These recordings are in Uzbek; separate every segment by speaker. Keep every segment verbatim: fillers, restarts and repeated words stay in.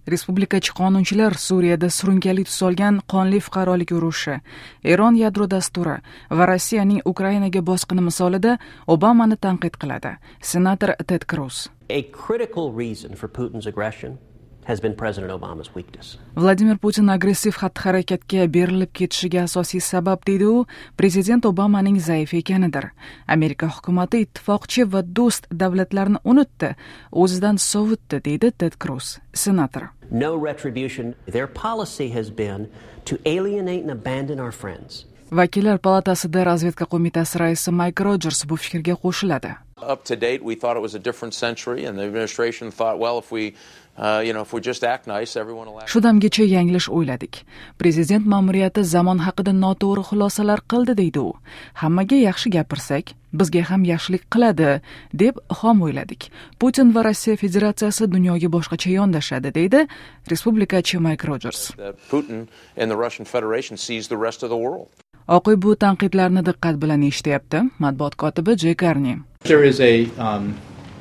Speaker 1: Respublikachi qonunchilar Suriyada surunkali tus olgan qonli fuqarolik urushi, Eron yadro dasturi va Rossiyaning Ukrainaga bosqini misolida Obamani tanqid qiladi. Senator Ted Cruz.
Speaker 2: A critical reason for Putin's aggression has been President Obama's weakness.
Speaker 1: Vladimir Putin agressiv xatti-harakatga berilib ketishiga asosiy sabab deydi u, prezident Obamaning zaif ekanidir. Amerika hukumati ittifoqchi va do'st davlatlarni unutdi, o'zidan sovutdi deydi Ted Cruz, senator.
Speaker 2: No retribution. Their policy has been to alienate and abandon our friends.
Speaker 1: Vakillar palatasida razvedka qo'mitasi raisi Mike Rogers bu fikrga qo'shiladi.
Speaker 3: Up to date, we thought it was a different century, and the administration thought, well, if we, uh, you know, if we just act nice, everyone will act.
Speaker 1: Shu damgacha yanglish o'yladik. Prezident ma'muriyati zamon haqida noto'g'ri xulosalar qildi deydi u. Hammaga yaxshi gapirsak, bizga ham yaxshilik qiladi, deb xom o'yladik. Putin va Rossiya Federatsiyasi dunyoga boshqacha yondashadi, deydi respublikachi Mike Rogers.
Speaker 3: Putin and the Russian Federation sees the rest of the world.
Speaker 1: Oq uy bu tanqidlarni diqqat bilan eshityapti, matbuot kotibi Jay Carney.
Speaker 4: There is a um,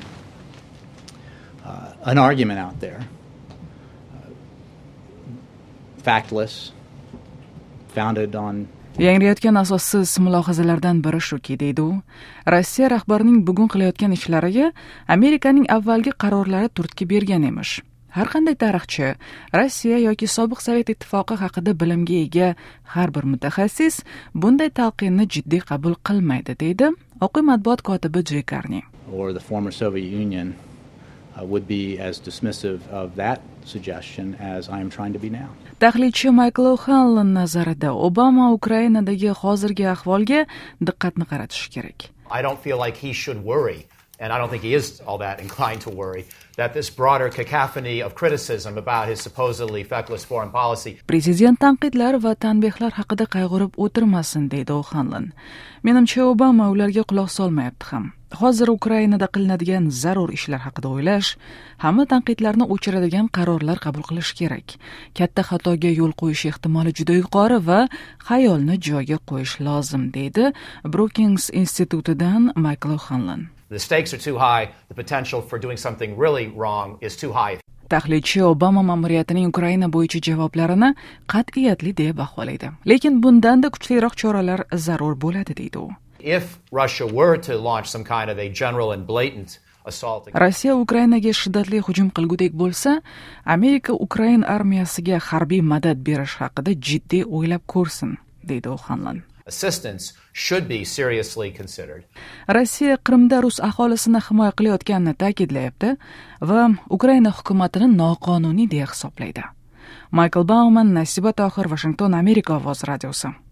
Speaker 4: uh, an argument out there, uh, factless, founded on.
Speaker 1: Yangrayotgan asossiz mulohazalardan biri shuki, deydi u, Rossiya rahbarining bugun qilayotgan ishlariga Amerikaning avvalgi qarorlari turtki bergan emish. Har qanday tarixchi, Rossiya yoki sobiq Sovet ittifoqi haqida bilimga ega har bir mutaxassis bunday talqinni jiddiy qabul qilmaydi, deydi Oq uy matbuot kotibi Jay Carney.
Speaker 4: Or the former Soviet Union uh, would be as dismissive of that suggestion as I am trying to be now.
Speaker 1: Tahlilchi Michael O'Hanlon nazarida Obama Ukrainadagi hozirgi ahvolga diqqatni qaratishi kerak.
Speaker 5: I don't feel like he should worry. And I don't think he is all that inclined to worry that this broader cacophony of criticism about his supposedly feckless foreign policy.
Speaker 1: Prezident tanqidlar va tanbehlar haqida qayg'urib o'tirmasin, deydi O'Hanlon. Menimcha Obama ularga quloq solmayapti ham. Hozir Ukrainada qilinadigan zarur ishlar haqida o'ylash, hamma tanqidlarni o'chiradigan qarorlar qabul qilish kerak. Katta xatoga yo'l qo'yish ehtimoli juda yuqori va xayolni joyiga qo'yish lozim, deydi Brookings institutidan Michael O'Hanlon.
Speaker 5: The stakes are too high, the potential for doing something really wrong is too high.
Speaker 1: Tahlilchi Obama ma'muriyatining Ukraina bo'yicha javoblarini qat'iyatli deb baholaydi. Lekin bundan-da kuchliroq choralar zarur bo'ladi, deydi u.
Speaker 5: If Russia were to launch some kind of a general and blatant assault.
Speaker 1: Rossiya Ukrainaga shiddatli hujum qilgudek bo'lsa, Amerika Ukraina armiyasiga harbiy madad berish haqida jiddiy o'ylab ko'rsin, deydi O'Hanlon.
Speaker 5: Assistance should be seriously considered.
Speaker 1: Rossiya Qrimda rus aholisini himoya qilayotganini ta'kidlayapti va Ukraina hukumatini noqonuniy deya hisoblaydi. Michael Bauman, Nasiba Tohir, Washington, Amerika ovozi radiosi.